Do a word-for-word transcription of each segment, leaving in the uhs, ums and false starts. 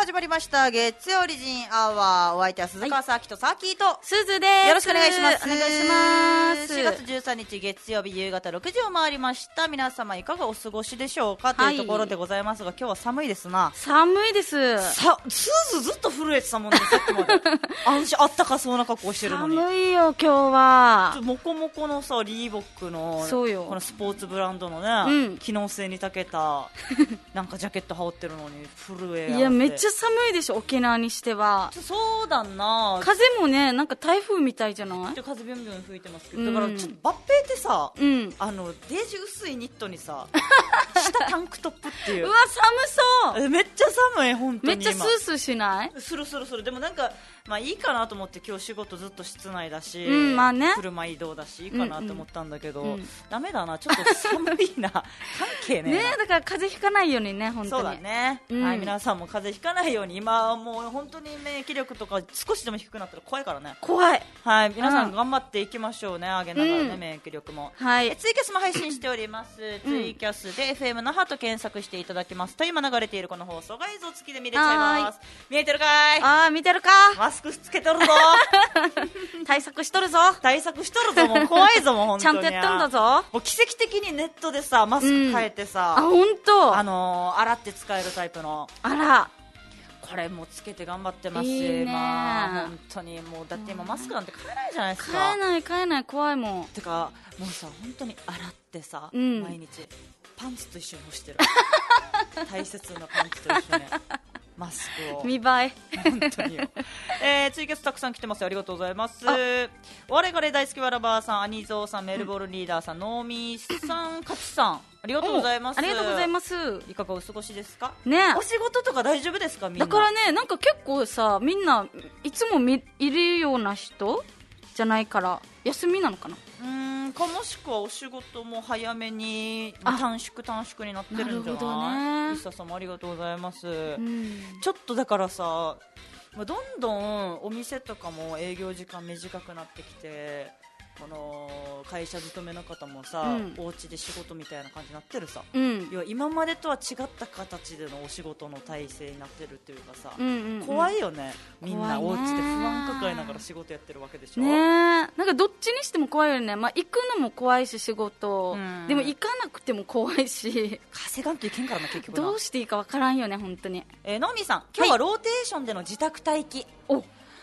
始まりました月曜リジンアワー。お相手は鈴川さきとさきとすずです。 よろしくお願いします。 お願いします。 しがつじゅうさんにち月曜日夕方ろくじを回りました。皆様いかがお過ごしでしょうか、はい、というところでございますが、今日は寒いですな。 寒いです。 さスーズずっと震えてたもんね、さっきまで安心あったかそうな格好してるのに。 寒いよ今日は。 モコモコのさリーボックのそうよ、 このスポーツブランドのね、うん、機能性に長けたなんかジャケット羽織ってるのに震え。 いやめっちゃ寒いでしょ、沖縄にしては。 そうだな。 風もね、なんか台風みたいじゃない。 風ビュンビュン吹いてますけど、うん、だからちょっと抜兵ってさ、うん、あのデージ薄いニットにさ下タンクトップっていううわ寒そう。 めっちゃ寒い本当に。 めっちゃスースーしない？ するするする。でもなんかまあいいかなと思って、今日仕事ずっと室内だし、 うんまあね、 車移動だしいいかなと思ったんだけど、うんうん、ダメだな、ちょっと寒いな関係ねえな。 ね、だから風邪ひかないようにね、本当に。 そうだね、うん、はい、皆さんも風邪ひかないように。今はもう本当に免疫力とか少しでも低くなったら怖いからね。 怖い。 はい、皆さん頑張っていきましょうね、上げながらね、うん、免疫力も。 はい、 えツイキャスも配信しております。ツイキャスで エフエム 那覇と検索していただきますと、今流れているこの放送が映像付きで見れちゃいます。見えてるかい？ あー見てるか。 マスクつけてるぞ対策しとるぞ。 対策しとるぞ。もう怖いぞ、もう本当に。 ちゃんとやっとんだぞ。 もう奇跡的にネットでさマスク変えてさ、 うん、あ本当、 あのー、洗って使えるタイプの。 あら、 これもつけて頑張ってますし、 いいね、 まあ本当にもうだって今マスクなんて買えないじゃないですか。 買えない買えない、怖いもん。 てかもうさ本当に洗ってさ、うん、毎日パンツと一緒に干してる大切なパンツと一緒にマスクを見栄え本当によ、えー、ツイキャスたくさん来てますよ、ありがとうございます。我々大好きわらばーさん、アニゾーさん、メルボルンリーダーさん、ノーミーさん、カツさん、ありがとうございます。 ありがとうございます。 いかがお過ごしですかね。 お仕事とか大丈夫ですか？みんなだからね、なんか結構さ、みんないつもみいるような人じゃないから休みなのかな。 うーんか、もしくはお仕事も早めに短縮短縮になってるんじゃない？なるほどね。リサさんもありがとうございます、うん、ちょっとだからさ、どんどんお店とかも営業時間短くなってきて、この会社勤めの方もさ、うん、お家で仕事みたいな感じになってるさ、うん、要は今までとは違った形でのお仕事の体制になってるっていうかさ、うんうんうん、怖いよね。みんなお家で不安抱えながら仕事やってるわけでしょ、ね、 なんかどっちにしても怖いよね。まあ、行くのも怖いし仕事、うん、でも行かなくても怖いし、 稼がんといけんからな結局な。 どうしていいかわからんよね本当に。 えー、ノーミーさん、今日はローテーションでの自宅待機、はい、お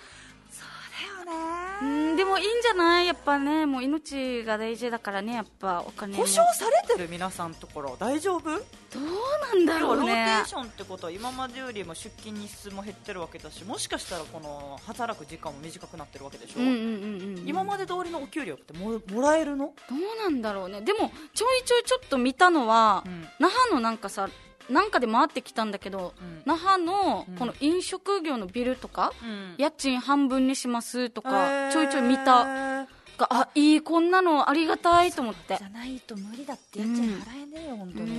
うん、でもいいんじゃない？やっぱね、もう命が大事だからね、やっぱお金も保証されてる。皆さんのところ大丈夫？どうなんだろうね。 ローテーションってことは今までよりも出勤日数も減ってるわけだし、もしかしたらこの働く時間も短くなってるわけでしょ、うんうんうんうん、今まで通りのお給料っても、もらえるの？ どうなんだろうね。でもちょいちょいちょっと見たのは、うん、那覇のなんかさ、なんかで回ってきたんだけど、うん、那覇のこの飲食業のビルとか、うん、家賃半分にしますとか、ちょいちょい見たが、あ、いい、こんなのありがたいと思って。 じゃないと無理だって、家賃払えねえよ、うん、本当に、うん、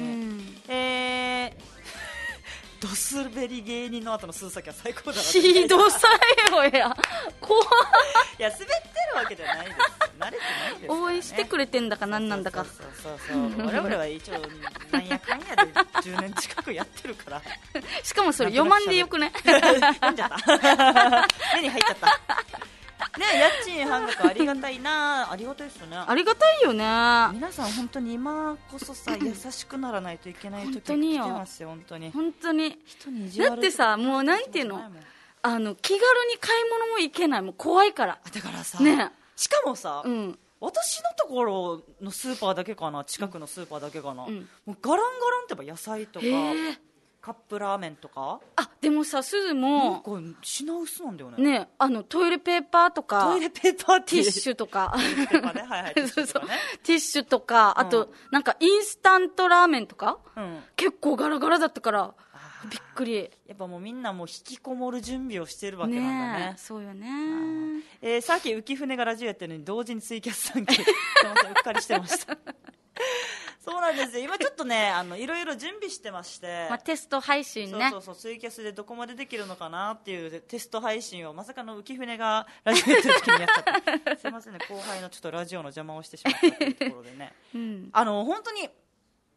えードスベリ芸人の後の鈴崎は最高だな。 ひどさよや怖い。 いや、滑ってるわけじゃないです。慣れてないですからね。 応援してくれてんだか何なんだか。 そうそうそうそう我々は一応なんやかんやでじゅうねん近くやってるからしかもそれ読まんでよくね。 読んじゃった目に入っちゃったね。家賃半額ありがたいな。ありがたいですよね。 ありがたいよね。 皆さん本当に今こそさ優しくならないといけない時に来てますよ。本当に本当に人に意地悪だってさ、もうなんていうの、あの気軽に買い物も行けない、もう怖いから。 だからさ、 ね、 しかもさ、うん、私のところのスーパーだけかな、近くのスーパーだけかな、うん、もうガランガランってば野菜とかカップラーメンとか。 あ、でもさ、すずもなんか品薄なんだよね。 ね、あのトイレペーパーとか、 トイレペーパーティッシュとか、 ティッシュとか、あと、うん、なんかインスタントラーメンとか、うん、結構ガラガラだったからびっくり。 やっぱもうみんなもう引きこもる準備をしてるわけなんだね。 ね、そうよね。 えー、さっき浮舟がラジオやってるのに同時にツイキャスさん来てうっかりしてましたそうなんですよ。今ちょっとね、あのいろいろ準備してまして、 まあ、テスト配信ね。 そうそうそう、ツイキャスでどこまでできるのかなっていうテスト配信をまさかの浮舟がラジオやってる時にやっちゃったすいませんね、後輩のちょっとラジオの邪魔をしてしまったというところでね、うん、あの本当に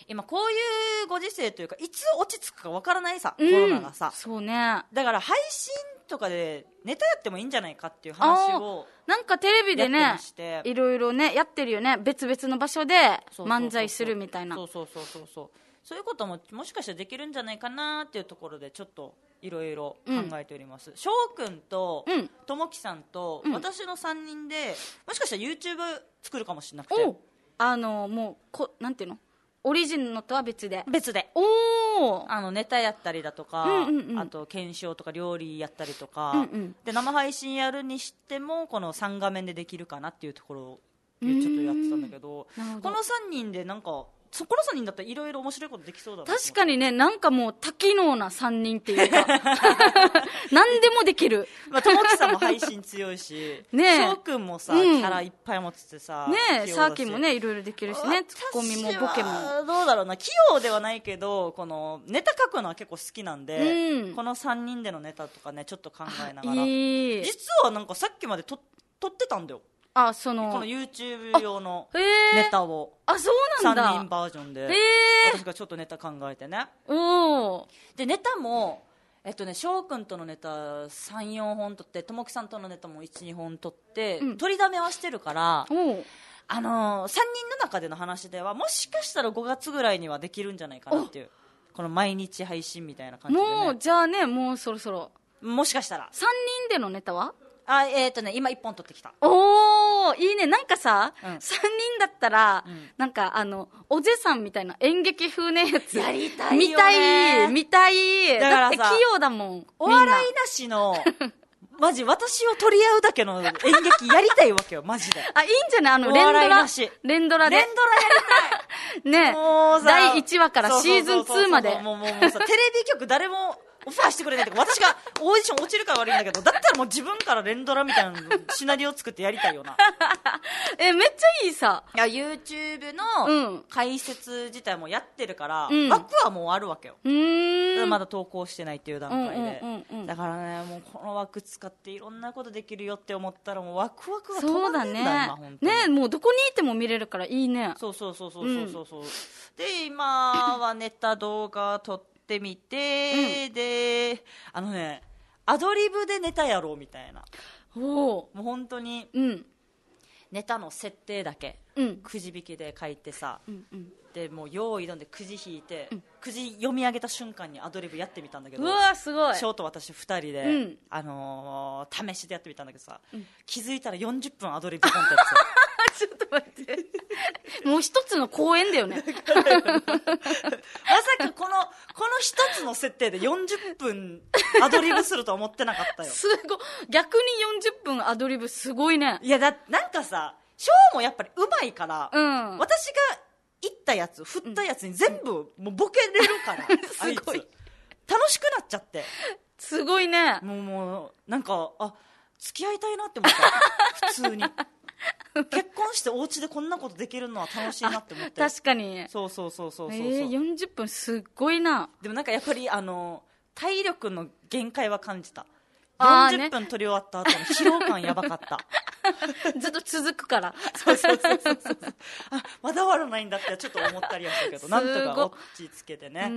今こういうご時世というかいつ落ち着くかわからないさ、うん、コロナがさ。 そうね。 だから配信とかでネタやってもいいんじゃないかっていう話をなんかテレビでねいろいろねやってるよね。別々の場所で漫才するみたいな。 そうそうそうそうそう。そういうことももしかしたらできるんじゃないかなっていうところでちょっといろいろ考えております。翔くんとともきさんと私のさんにんでもしかしたら YouTube 作るかもしれなくて、 あのもうこなんていうのオリジンのとは別で別でおあのネタやったりだとか、うんうんうん、あと検証とか料理やったりとか、うんうん、で生配信やるにしてもこのさん画面でできるかなっていうところをちょっとやってたんだけど、このさんにんでなんかそこのさんにんだったらいろいろ面白いことできそうだな。 確かにね、なんかもう多機能なさんにんっていうか何でもできる。 まあともきさんも配信強いしね、翔くんもさ、うん、キャラいっぱい持っててさね、サーキンもねいろいろできるしね、ツッコミもボケもどうだろうな、器用ではないけどこのネタ書くのは結構好きなんで、うん、このさんにんでのネタとかねちょっと考えながら、いい実はなんかさっきまでと撮ってたんだよ。 あ、そのこの YouTube 用のネタをあ、そうなんだ、 さんにんバージョンで私がちょっとネタ考えてね。 おでネタもえっとね翔くんとのネタさん、よんほん撮って、ともきさんとのネタもいち、にほん撮って、うん、取りだめはしてるから、あのー、さんにんの中での話ではもしかしたらごがつぐらいにはできるんじゃないかなっていう、この毎日配信みたいな感じで、ね、 もうじゃあね、もうそろそろもしかしたらさんにんでのネタはあ、えーとね、今いっぽん取ってきた。 おー、いいね。なんかさ、うん、さんにんだったら、うん、なんかあのおじさんみたいな演劇風のやつやりたいよね。 見たい見たい。だからさ、だって器用だもん。 お笑いなしのマジ私を取り合うだけの演劇やりたいわけよマジで。 あ、いいんじゃない、あの連ドラ連ドラで連ドラやりたいね。 もうさだいいちわからシーズンツーまでもうもうもうさテレビ局誰もオファーしてくれないとか、私がオーディション落ちるから悪いんだけど、だったらもう自分から連ドラみたいなシナリオ作ってやりたいよな。 え、めっちゃいいさ。 いや YouTube の解説自体もやってるから、うん、枠はもうあるわけよ。うーん、まだ投稿してないっていう段階で、うんうんうんうん、だからね、もうこの枠使っていろんなことできるよって思ったらもうワクワクが止まらないんだよ。今本当にね、もうどこにいても見れるからいいね。 そうそうそうそうそうそう、うん、で今はネタ動画撮ってってみて、うん、であのねアドリブでネタやろうみたいな、おもう本当に、うん、ネタの設定だけ、うん、くじ引きで書いてさ、うんうん、でもう用意どんでくじ引いて、うん、くじ読み上げた瞬間にアドリブやってみたんだけど、 うわすごい。 ショーと私ふたりで、うん、あのー、試しでやってみたんだけどさ、うん、気づいたらよんじゅっぷんアドリブコンテンツちょっと待ってもう一つの公演だよねまさかこのこの一つの設定でよんじゅっぷんアドリブするとは思ってなかったよ。 すごい、逆によんじゅっぷんアドリブすごいね。 いやだなんかさショーもやっぱりうまいから、うん、私が言ったやつ振ったやつに全部もうボケれるから、うん、あいつすごい楽しくなっちゃってすごいね。 もうもうなんかあ付き合いたいなって思った普通に結婚してお家でこんなことできるのは楽しいなって思って。 確かにそうそうそうそうそう、えー、よんじゅっぷんすっごいな。 でもなんかやっぱりあの体力の限界は感じた。よんじゅっぷん撮り終わった後の疲労感やばかったずっと続くからそうそうそうそうそうあまだ終わらないんだってちょっと思ったりはしたけどなんとか落ち着けてね、うん、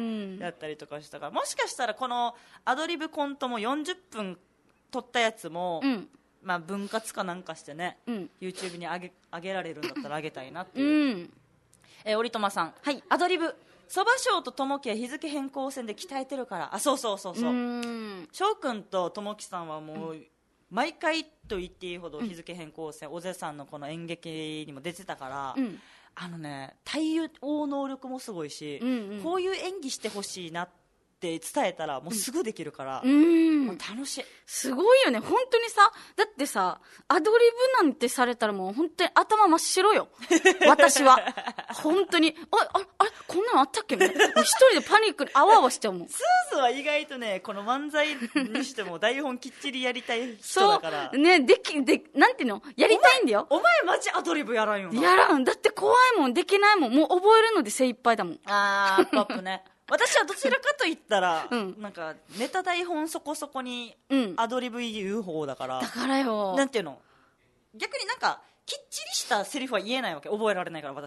やったりとかしたから、もしかしたらこのアドリブコントもよんじゅっぷん撮ったやつも、うんまあ、分割かなんかしてね、うん、YouTube に上げ、上げられるんだったら上げたいなっていう、うんえー、折友さん、はい、アドリブそば翔とともきは日付変更線で鍛えてるから、あそうそうそうそう翔くんとともきさんはもう、うん、毎回と言っていいほど日付変更線、うん、おぜさんのこの演劇にも出てたから、うん、あのね対応能力もすごいし、うんうん、こういう演技してほしいなって伝えたらもうすぐできるから、うん、もう楽しい。 すごいよね本当にさ。だってさアドリブなんてされたらもう本当に頭真っ白よ私は本当にあああれこんなのあったっけもう一人でパニックにあわあわしちゃうもん。 スーズは意外とねこの漫才にしても台本きっちりやりたい人だからそうね、できでなんていうのやりたいんだよ。 お前、お前マジアドリブやらんよな。 やらんだって怖いもん、できないもん、もう覚えるので精一杯だもん。 あーポップね私はどちらかと言ったら、うん、なんかネタ台本そこそこにアドリブ言う方だから、うん、 だからよなんていうの逆になんかきっちりしたセリフは言えないわけ、覚えられないから私も。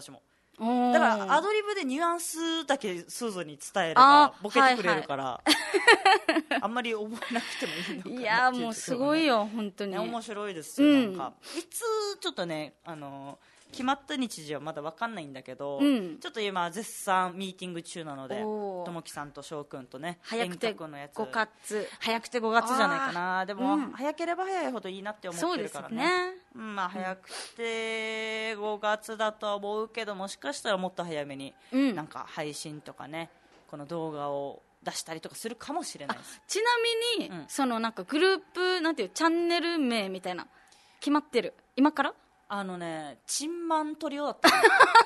だからアドリブでニュアンスだけスーズに伝えればボケてくれるから、はいはい、あんまり覚えなくてもいいのかなっていう、ね、 いやもうすごいよ本当に、 ね、面白いですよ、うん、なんかいつちょっとねあの決まった日時はまだ分かんないんだけど、うん、ちょっと今絶賛ミーティング中なのでともきさんと翔くんとね早くてごがつ早くてごがつじゃないかな。でも、うん、早ければ早いほどいいなって思ってるからね。そうですね、うん、まあ、早くてごがつだとは思うけどもしかしたらもっと早めに、うん、なんか配信とかねこの動画を出したりとかするかもしれないです。 ちなみに、うん、そのなんかグループなんていうチャンネル名みたいな決まってる今からあのね、チンマントリオだったの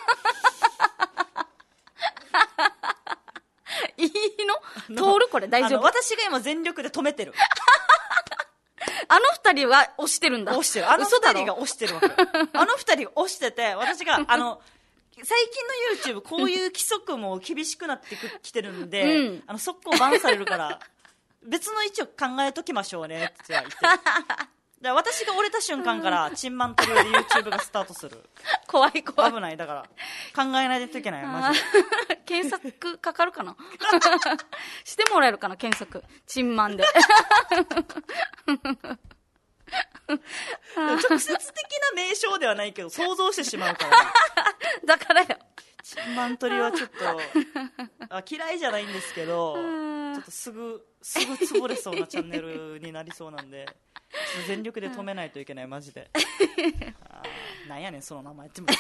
いいの通るこれ大丈夫。 私が今全力で止めてるあの二人は押してるんだ。 押してる。あの二人が押してるわけあの二人が押してて私があの最近の YouTube こういう規則も厳しくなってきてるんで、うん、あの速攻バンされるから別の位置を考えときましょうねって言ってで私が折れた瞬間からチンマントリオで YouTube がスタートする怖い怖い危ないだから考えないといけないマジで検索かかるかなしてもらえるかな検索チンマンで直接的な名称ではないけど想像してしまうから、ね、 だからよチンマントリオはちょっとあ嫌いじゃないんですけどちょっとすぐすぐ潰れそうなチャンネルになりそうなんで全力で止めないといけないマジであなんやねんその名前っても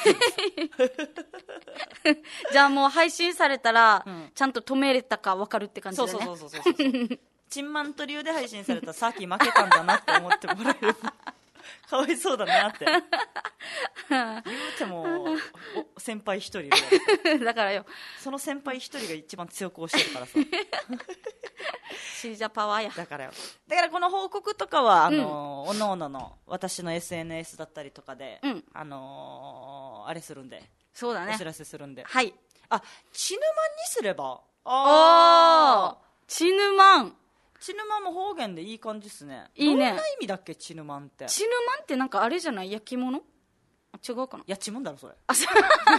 じゃあもう配信されたら、うん、ちゃんと止めれたか分かるって感じだね。 そうそうそうそうそうチンマントリオで配信されたらさっき負けたんだなって思ってもらえるかわいそうだなって言うても先輩一人いるだからよその先輩一人が一番強く押してるからさシージャパワーやだからよだからこの報告とかはあの、うん、おのおのの私の エスエヌエス だったりとかで、うん、あのー、あれするんでそうだねお知らせするんではいあチヌマンにすればああチヌマンチヌマンも方言でいい感じっすね。 いいね。 どんな意味だっけチヌマンって。 チヌマンってなんかあれじゃない焼き物？違うかな。 やちむんだろそれ。 あ、そう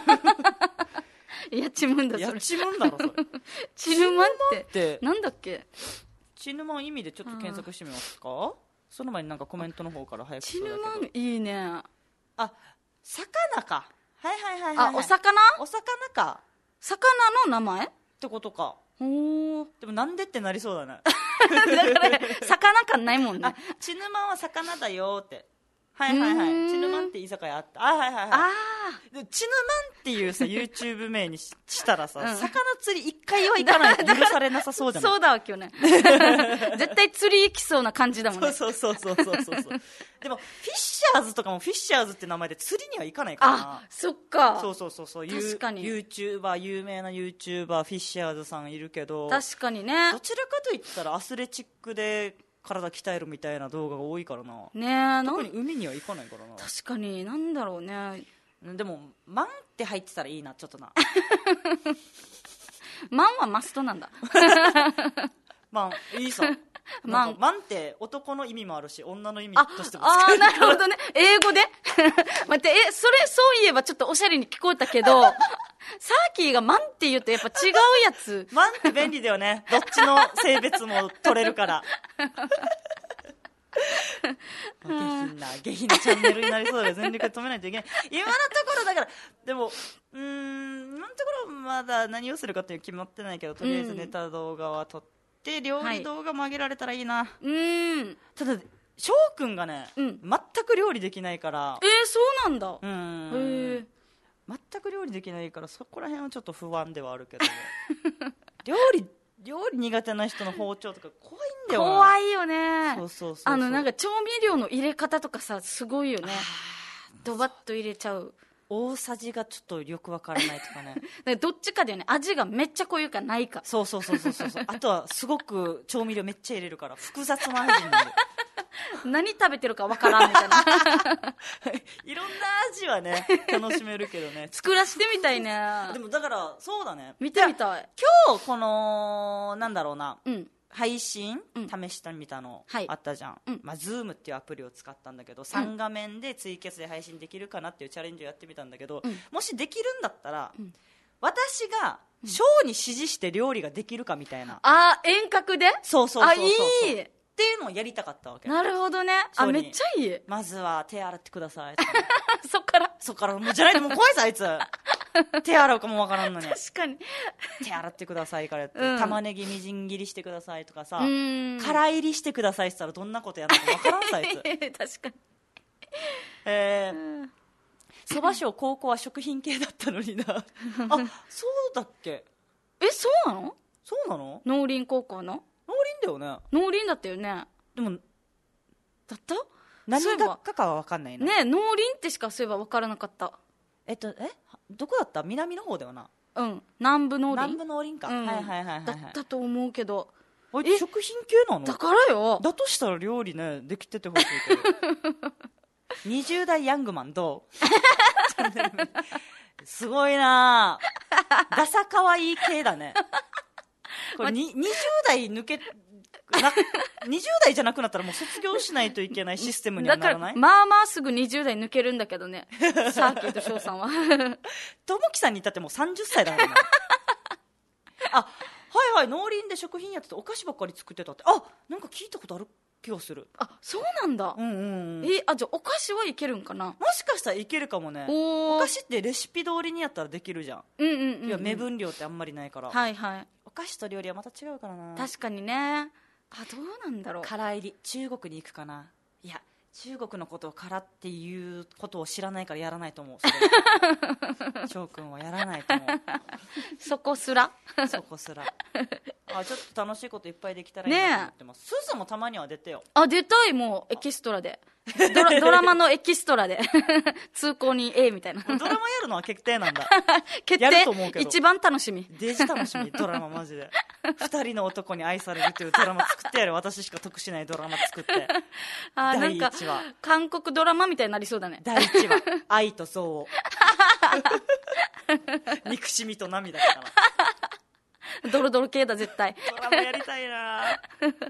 。やちむんだそれ。 やちむんだろそれ。 チヌマンってなんだっけ？ チヌマン意味でちょっと検索してみますか。その前になんかコメントの方から早くチヌマンいいね。 あ、魚か。はいはいはいはい、はい。 あ、お魚？ お魚か。 魚の名前？ ってことか。 おでもなんでってなりそうだねだから、魚感ないもんね。 チヌマンは魚だよってはいはいはいチヌマンって居酒屋あったあはいはいはいあチヌマンっていうさ YouTube 名に し, したらさ、うん、魚釣り一回は行かないと許されなさそうじゃないそうだわ今日ね絶対釣り行きそうな感じだもんねそうそうそうそうそうそうでもフィッシャーズとかもフィッシャーズって名前で釣りには行かないからなあそっかそうそうそうそう確かに YouTuber 有名な YouTuber フィッシャーズさんいるけど確かにねどちらかといったらアスレチックで体鍛えるみたいな動画が多いからなねえ特に海には行かないからな確かになんだろうねでもマンって入ってたらいいなちょっとなマンはマストなんだマンいいさマンマンって男の意味もあるし女の意味としても使えるああなるほどね英語で待ってえそれそういえばちょっとおしゃれに聞こえたけどサーキーがマンって言うとやっぱ違うやつマンって便利だよねどっちの性別も取れるから下品な下品なチャンネルになりそうで全力で止めないといけない今のところだからでもうーん今のところまだ何をするかっていう決まってないけどとりあえずネタ動画は撮って料理動画も上げられたらいいな、はい、うんただ翔くんがね、うん、全く料理できないからえー、そうなんだうんへ全く料理できないからそこら辺はちょっと不安ではあるけど料理料理苦手な人の包丁とか怖いんだよな怖いよねそうそうそうそうあのなんか調味料の入れ方とかさすごいよねドバッと入れちゃう大さじがちょっとよくわからないとかねかどっちかだよね味がめっちゃ濃いかないかそうそうそうそうそうあとはすごく調味料めっちゃ入れるから複雑な味になる何食べてるかわからんみたいないろんな味はね楽しめるけどね作らせてみたいねでもだからそうだね見てみたい今日このなんだろうな、うん、 配信、うん、試してみたのあったじゃん、はい、まあ、Zoom っていうアプリを使ったんだけど、うん、さん画面でツイキャスで配信できるかなっていうチャレンジをやってみたんだけど、うん、もしできるんだったら、うん、私がショーに指示して料理ができるかみたいな、うん、 あー遠隔でそうそうそうそうそうあいいっていうのをやりたかったわけ。 なるほどね。あ、めっちゃいい。 まずは手洗ってくださいそっからそっからもうじゃないともう怖いさあいつ手洗うかもわからんのに確かに手洗ってくださいからって、うん、玉ねぎみじん切りしてくださいとかさ、から入りしてくださいって言ったらどんなことやるのかわからんさあいつ確かにえーそば賞高校は食品系だったのになあ、そうだっけ。 え、そうなの。 そうなの。 農林高校の農林だよね。 農林だったよね。 でもだった何学科かは分かんないなね。農林ってしかそういえば分からなかった。 えっとえどこだった。南の方だよな。 うん、南部農林。 南部農林か、うん、はいはいはいはい、はい、 だったと思うけど。 え食品系なの。 だからよ。 だとしたら料理ねできててほしいけどにじゅう代ヤングマンどうすごいなダサかわいい系だねこれににじゅう代抜けなにじゅう代じゃなくなったらもう卒業しないといけないシステムにはならない。 だからまあまあすぐにじゅう代抜けるんだけどねサーキット翔さんはともきさんに至ってもうさんじゅっさいだからねあ、はいはい、農林で食品やっててお菓子ばっかり作ってたって、あ、なんか聞いたことある気がする。 あ、そうなんだ。 うんうんうん、 えあじゃあお菓子はいけるんかな。 もしかしたらいけるかもね。 お, お菓子ってレシピ通りにやったらできるじゃん。 うんうんうん、うん、 いや目分量ってあんまりないから。 はいはい。 お菓子と料理はまた違うからな。 確かにね。あ、どうなんだろう。 から入り中国に行くかな。いや中国のことをからっていうことを知らないからやらないと思う。翔くんはやらないと思うそこすらそこすらあ、ちょっと楽しいこといっぱいできたらいいなと思ってます。スーさんもたまには出てよ。 あ、出たい。もうエキストラでド ラ, ドラマのエキストラで通行人 A みたいな。 ドラマやるのは決定なんだ決定。やると思うけど一番楽しみ。 デジ楽しみドラママジで二人の男に愛されるというドラマ作ってやる。私しか得しないドラマ作ってあ、第一話なんか韓国ドラマみたいになりそうだね。 第一話愛と憎悪憎しみと涙だからドロドロ系だ絶対。 ドラマやりたいな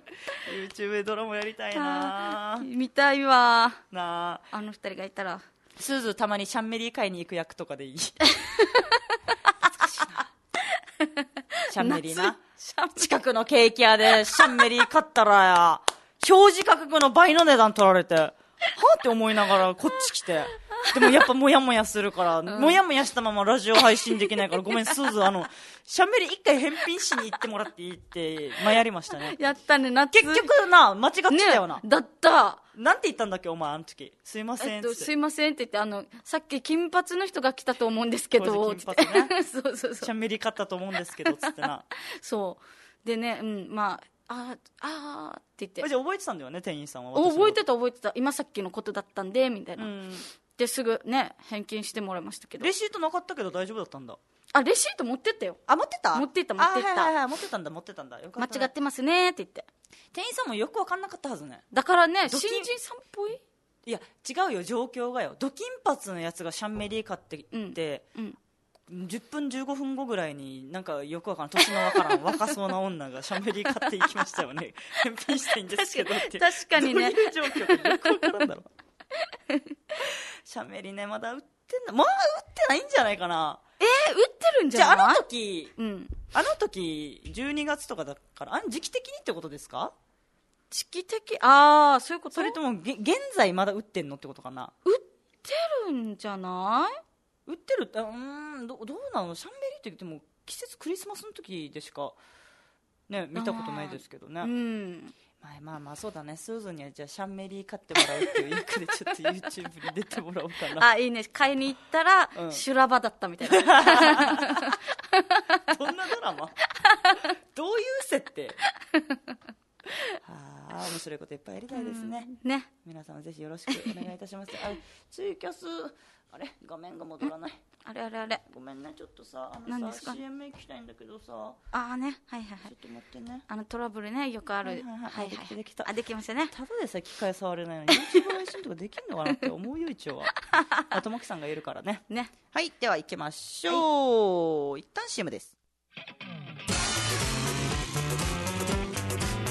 YouTube でドラマやりたいな見たいわなあ。 あの二人がいたら。 スーズたまにシャンメリー買いに行く役とかでいい懐かしいなシャンメリーな。近くのケーキ屋でシャンメリー買ったらや表示価格の倍の値段取られてはぁって思いながらこっち来て、でもやっぱモヤモヤするから、うん、モヤモヤしたままラジオ配信できないからごめんスーズあのシャンメリー一回返品しに行ってもらっていいってまあやりましたね。 やったね。夏結局な間違ってたよな、ね、 だったなんて言ったんだっけお前あの時。すいませんって、えっと、 すいませんって言って、あのさっき金髪の人が来たと思うんですけど金髪ねそうそうそうシャンメリー買ったと思うんですけどつってなそうでね、うん、まあああーって言って。 じゃあ覚えてたんだよね店員さんは。 覚えてた覚えてた。今さっきのことだったんでみたいな、うん、ですぐね返金してもらいましたけど。 レシートなかったけど大丈夫だったんだ。 あ、レシート持ってったよ。 あ、持ってた持ってった持ってった。 あ、はいはいはい、持ってたんだ持ってたんだ。よかったね。 間違ってますねって言って。 店員さんもよく分かんなかったはずね。 だからね新人さんっぽい。 いや違うよ状況がよ。ド金髪のやつがシャンメリー買ってきて、うんうんじゅっぷんじゅうごふんごぐらいになんかよくわからん年のわからん若そうな女がシャンメリー買っていきましたよね返品したいんですけどって確かにねどういう状況かよくわからんだろシャンメリーねまだ売ってんだ。まあ売ってないんじゃないかな。 えー、売ってるんじゃない。 じゃああの時、 うん、 あの時じゅうにがつとかだからあ時期的にってことですか。 時期的。ああそういうこと。 それともげ現在まだ売ってんのってことかな。 売ってるんじゃない。 売ってるって、うーん ど, どうなの。シャンメリーって言っても季節クリスマスの時でしか、ね、見たことないですけどね。うん、まあまあまあそうだね。スーズンにはじゃあシャンメリー買ってもらうっていう役でちょっと YouTube に出てもらおうかな。 あ、いいね。買いに行ったら、うん、修羅場だったみたいなどんなドラマどういう設定ああ面白いこといっぱいやりたいですね。 うん、ね。 皆さんぜひよろしくお願いいたしますあツイキャスあれ画面が戻らない。 あれあれあれごめんねちょっとさあのさシーエム 行きたいんだけどさ。 ああねはいはいはい。 ちょっと待ってね。 あのトラブルねよくある。はいはいはい、できたできた。 あできましたね。 ただでさ機械触れないのに YouTube 配信とかできんのかなって思うよ一応はあともきさんがいるからね。 ね。 はいでは行きましょう、はい、一旦 シーエム です。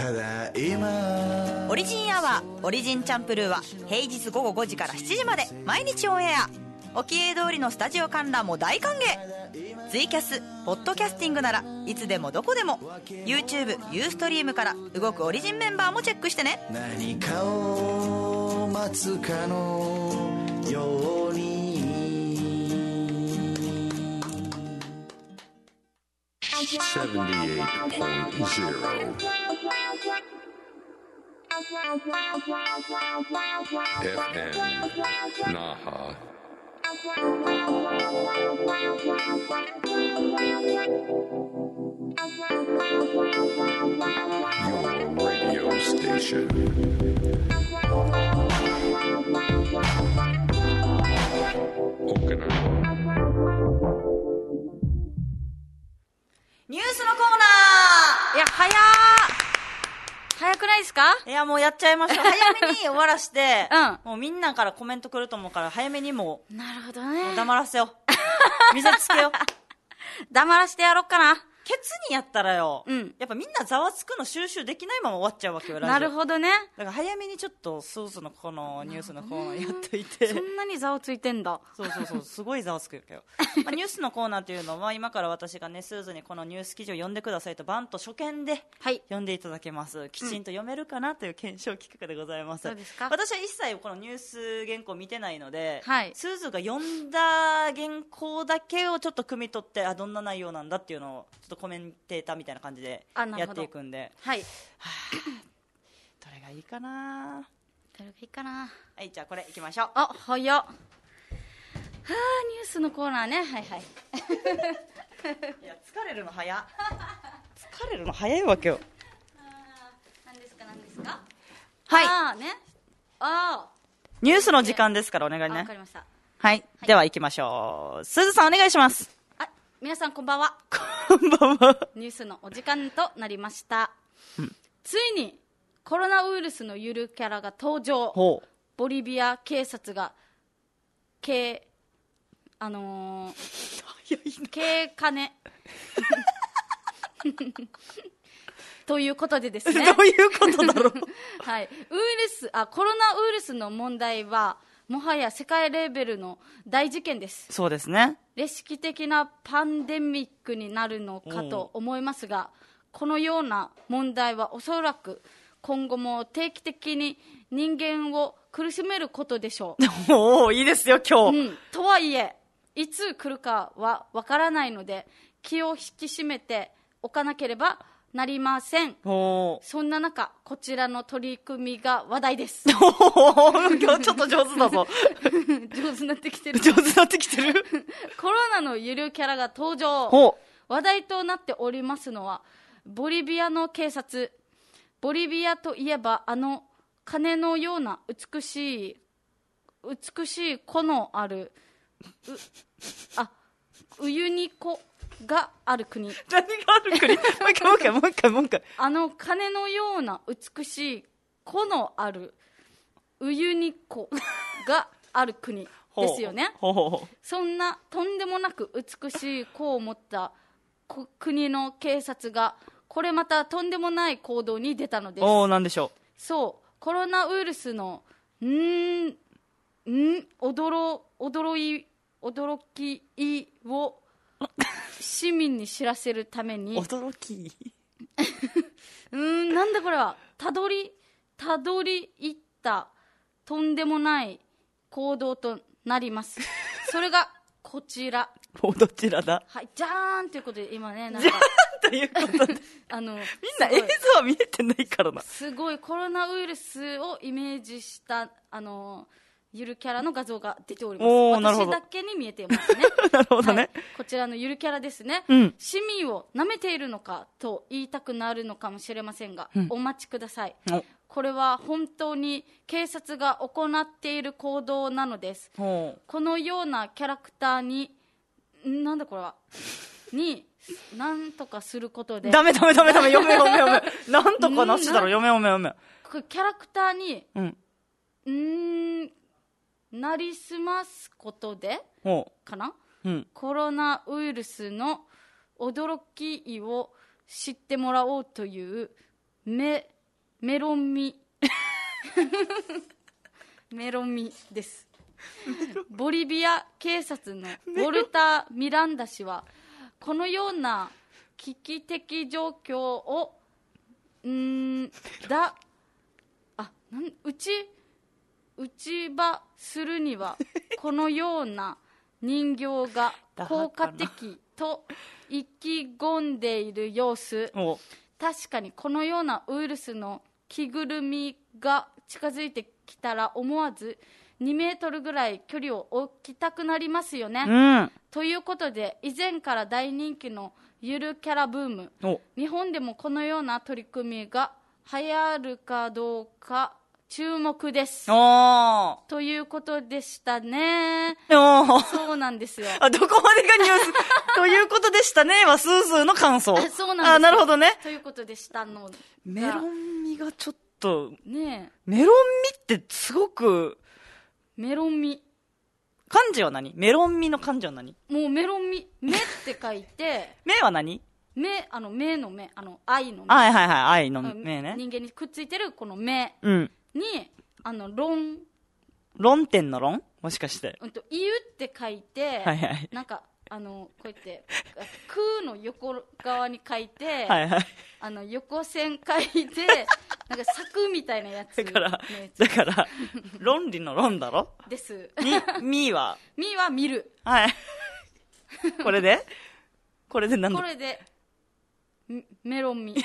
ただいまオリジンアワーオリジンチャンプルーは平日午後ごじからしちじまで毎日オンエア。おきえ通りのスタジオ観覧も大歓迎。ツイキャスポッドキャスティングならいつでもどこでも YouTube、ユーストリームから動くオリジンメンバーもチェックしてね。 何かを待つかのようにセブンティーエイトポイントゼロ エフエム Naha Your radio station Okinawa ニュースのコーナいや早ー早くないですか？ ー。いやもうやっちゃいましょう。早めに終わらして、 うん、 もうみんなからコメント来ると思うから早めにもうなるほどね黙らせよう見せつけよう黙らせてやろっかな。 ケツにやったらよ、 うん、 やっぱみんなざわつくの収集できないまま終わっちゃうわけよラジオ。 なるほどね。 だから早めにちょっとスーズのこのニュースのコーナーやっといて、 そんなにざわついてんだ。 そうそうそうすごいざわつくわけよまあニュースのコーナーというのは今から私がねスーズにこのニュース記事を読んでくださいとバンと初見で読んでいただけます、はい、きちんと読めるかなという検証企画でございます、 そうですか。 私は一切このニュース原稿見てないので、 はい、 スーズが読んだ原稿だけをちょっと汲み取ってあどんな内容なんだっていうのをちょっとコメンテーターみたいな感じでやっていくんで、 はい、 はあ、どれがいいかな。 どれがいいかな。 はい、じゃあこれいきましょう。 あ、早っ。はあ、ニュースのコーナーね。はいはいいや疲れるの早疲れるの早いわけよ。 あ、何ですか何ですか。 はい、 あーね、あニュースの時間ですからお願いね。 わかりました。 はい、はい、では行きましょう。すずさんお願いします。 あ、皆さんこんばんは。 こんばんは。 ニュースのお時間となりました、 うん、 ついにコロナウイルスのゆるキャラが登場。ボリビア警察が警あのー、警金ということでですねどういうことだろうはい、ウイルスあコロナウイルスの問題はもはや世界レベルの大事件です。 そうですね。 歴史的なパンデミックになるのかと思いますが、このような問題はおそらく今後も定期的に人間を苦しめることでしょうおーいいですよ今日、 うん、とはいえいつ来るかはわからないので気を引き締めておかなければなりません。そんな中こちらの取り組みが話題です。 おー今日ちょっと上手だぞ上手になってきてる上手になってきてるコロナのゆるキャラが登場。話題となっておりますのはボリビアの警察。ボリビアといえばあの鐘のような美しい美しい子のあるうあウユニ湖がある国。 何がある国もう一回もう一回もう一回もう一回あの鐘のような美しい湖のあるウユニ湖がある国ですよね。 ほうほうほう。 そんなとんでもなく美しい子を持った国の警察がこれまたとんでもない行動に出たのです。 おー、なんでしょう。 そうコロナウイルスのんーん驚驚い驚きを市民に知らせるために驚きうーんなんだこれはたどりたどりいったとんでもない行動となります。それがこちら。 おどちらだ。 はい、じゃーんということで今ねなんかじゃーんということであのみんな映像は見えてないからな。 すごいコロナウイルスをイメージしたあのゆるキャラの画像が出ております。 おー、なるほど。 私だけに見えていますねなるほどね、 はい、こちらのゆるキャラですね、 うん、 市民を舐めているのかと言いたくなるのかもしれませんが、うん、お待ちください。これは本当に警察が行っている行動なのです。このようなキャラクターになんだこれはになんとかすることでダメダメダメダメ読め読め読めなんとかなしだろ読め読め読めキャラクターにうんんなりすますことでかな、 うん、 コロナウイルスの驚きを知ってもらおうというメメロンミメロンミです。ボリビア警察のウォルター・ミランダ氏はこのような危機的状況をんーだあなんうち打ち場するにはこのような人形が効果的と意気込んでいる様子。確かにこのようなウイルスの着ぐるみが近づいてきたら思わずにメートルぐらい距離を置きたくなりますよね、うん、ということで以前から大人気のゆるキャラブーム、日本でもこのような取り組みが流行るかどうか注目ですということでしたね。そうなんですよ。 あ、どこまでがニュースということでしたねはスースーの感想。 あ、そうなんですよ。 あ、なるほどね。 ということでしたのメロン味がちょっとねえ、 メロン味ってすごくメロン味漢字は何？メロン味の漢字は何？ もうメロン味目って書いて目は何？ 目、あの目の目、あの愛の目、はいはいはい、愛の目ね。 人間にくっついてるこの目、 うん、 にあの論論点の論もしかして、 うんと言うって書いて、 はいはい、 なんかあのこうやって空の横側に書いてはい、はい、 あの横線書いてなんか柵みたいなやつだからだから論理の論だろですみみはみは見る、 はいこれでこれで何だこれでメロンミ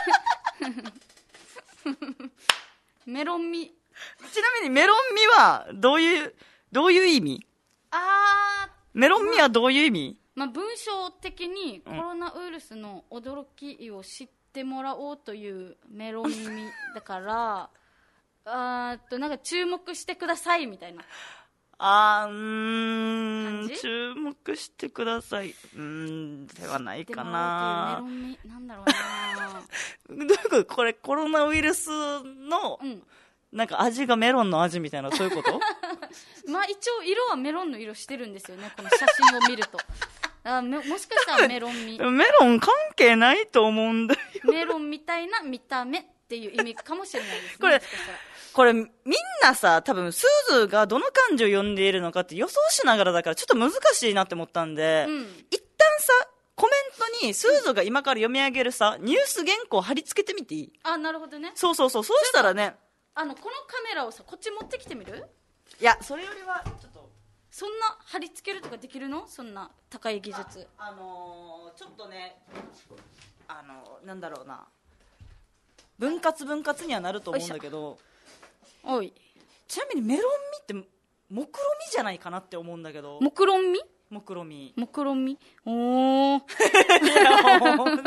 メロンミ。 ちなみにメロンミはどういうどういう意味？ あー、 メロンミはどういう意味？ まあ、文章的にコロナウイルスの驚きを知ってもらおうというメロンミだからあーとなんか注目してくださいみたいな。 あー、うーん、注目してください、うーんではないかな。 メロンミなんだろうなどういうこと？これコロナウイルスの、うん、なんか味がメロンの味みたいな、そういうことまあ一応色はメロンの色してるんですよね、この写真を見るとあもしかしたらメロンミメロン関係ないと思うんだよ。 メロンみたいな見た目っていう意味かもしれないですね。 これこれみんなさ、多分スーズーがどの漢字を読んでいるのかって予想しながらだからちょっと難しいなって思ったんで、うん、一旦さコメントにスーズーが今から読み上げるさ、ニュース原稿貼り付けてみていい？ あ、なるほどね。 そうそうそう、そうしたらね、 あのこのカメラをさこっち持ってきてみる？ いや、それよりはちょっとそんな貼り付けるとかできるの？そんな高い技術。 あ、あのー、ちょっとね、あのー、なんだろうな、分割分割にはなると思うんだけど、 おい、 ちなみにメロンミって目論みじゃないかなって思うんだけど。 目論み？ 目論み。 目論み。おー。 いや、ほん。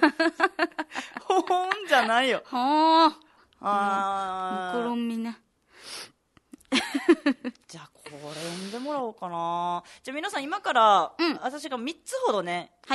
ほんじゃないよ。 はあ。 目論みね。 じゃあこれ読んでもらおうかな。じゃあ皆さん今から、うん、私がみっつほどね。 はい。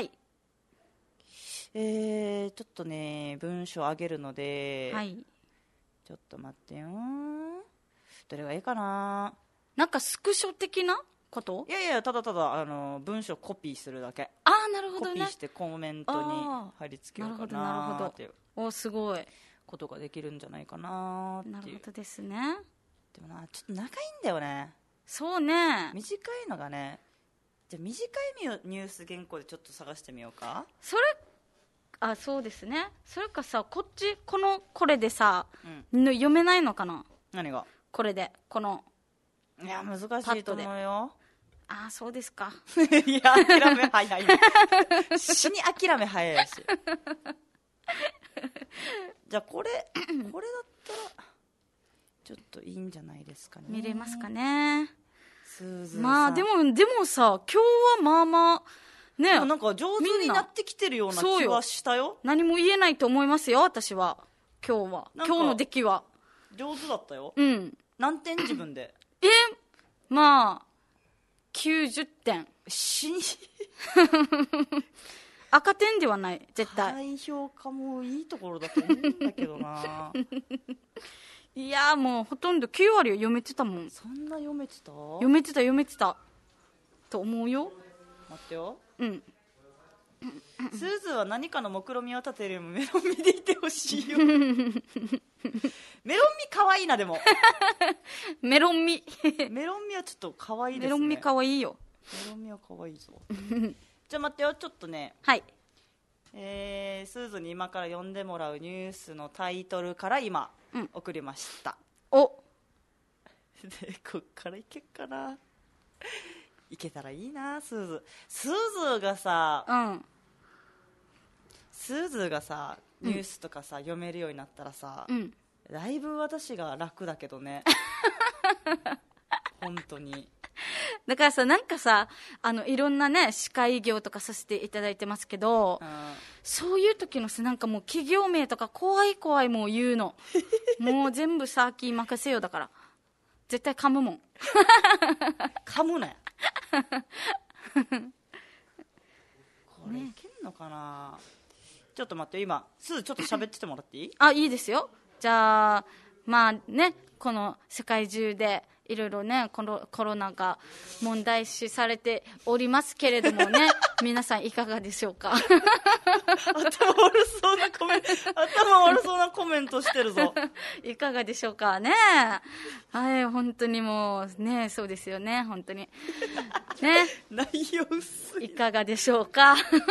えー、ちょっとね文章上げるので。 はい。 ちょっと待ってよ。どれがいいかな。 なんかスクショ的なこと？ いやいや、ただただあの文章コピーするだけ。 ああ、なるほどね。 コピーしてコメントに貼り付けようかなっていうおすごいことができるんじゃないかなっていう。 なるほどですね。 でもな、ちょっと長いんだよね。 そうね。 短いのがね。じゃあ短いニュース原稿でちょっと探してみようか。 それあ、そうですね。それかさ、こっちこのこれでさ、うん、読めないのかな。 何が？ これでこの。 いや難しいと思うよ。 ああ、そうですか。 いや諦め早い。死に諦め早いし。じゃあこれこれだったらちょっといいんじゃないですかね。 見れますかね。 スーズーさん。 まあでもでもさ、今日はまあまあ。ね、 なんか上手になってきてるような気はしたよ。 何も言えないと思いますよ、私は。今日は今日の出来は上手だったよ。 うん。 何点自分で？ え、まあきゅうじゅってん。 死に赤点ではない絶対。 大評価もいいところだと思うんだけどな。 いやもうほとんどきゅうわりは読めてたもん。 そんな読めてた？ 読めてた読めてたと思うよ。 待ってよ。 うん。 スーズーは何かの目論見を立てるよりもメロン味でいてほしいよ。メロン味可愛いな。でもメロン味メロン味はちょっと可愛いですね。 メロン味可愛いよ。 メロン味は可愛いぞ。じゃあ待ってよ、ちょっとね、 はい、 えー、スーズに今から読んでもらうニュースのタイトルから今、うん、送りました。 おでこっからいけっかな。いけたらいいな。スーズスーズがさ、 うん、 スーズがさニュースとかさ、うん、読めるようになったらさ、 うん、 だいぶ私が楽だけどね。本当に。 だからさ、なんかさ、あのいろんなね司会業とかさせていただいてますけど、うん、そういう時のさ、なんかもう企業名とか怖い怖いもう言うの。もう全部サーキー任せよ。だから絶対噛むもん。 噛むなよ。これいけんのかな、ね、ちょっと待って、今すぐちょっと喋っててもらっていい？ あ、いいですよ。じゃあまあね、この世界中でいろいろね、このコロナが問題視されておりますけれどもね、皆さんいかがでしょうか？頭悪そうなコメント、頭悪そうなコメントしてるぞ。 いかがでしょうかね。はい、本当にもうね、そうですよね、本当にね。 内容薄い。 いかがでしょうか？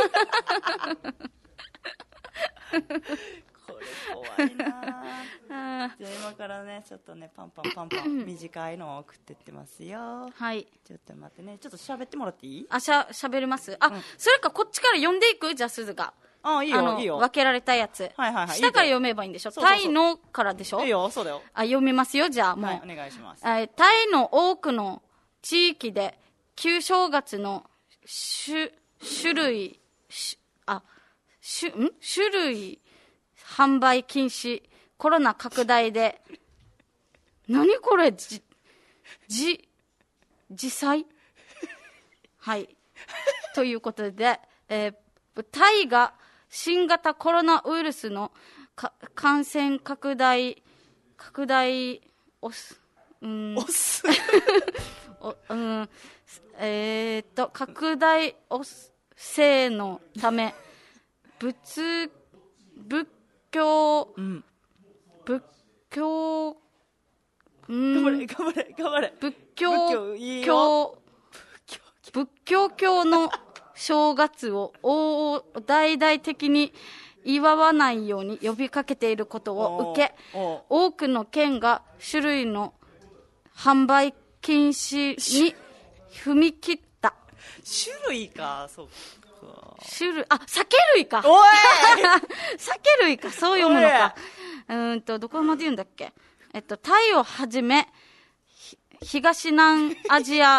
これ怖いな。じゃあ今からね、ちょっとね、パンパンパンパン短いのを送ってってますよ。 はい、 ちょっと待ってね、ちょっと喋ってもらっていい？ あ、しゃ、喋ります。あ、うん、それかこっちから読んでいく？じゃあすずが。 あ、いいよいいよ。 分けられたやつ、はいはいはい、下から読めばいいんでしょ。そうそうそう、タイのからでしょ。 いいよ、そうだよ。 あ、読みますよ。じゃあもう、はい、 お願いします。 タイの多くの地域で旧正月の種種類あ種ん種類販売禁止、コロナ拡大で何これ、じじ実際はいということで、えー、タイが新型コロナウイルスの感染拡大拡大をすうん押すお、うん、えー、っと拡大をせのため仏仏教、うん、仏教、 うん、頑張れ頑張れ頑張れ。 仏教教仏教教の正月を大々的に祝わないように呼びかけていることを受け、多くの県が種類の販売禁止に踏み切った。 種類か、そうか。 種類、あ、酒類か。 おい酒類か、そう読むのか。うーんと、どこまで言うんだっけ。えっと、タイをはじめ、東南アジア